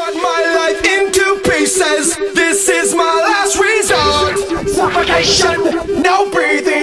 cut my life into pieces. This is my last resort. Suffocation, no breathing.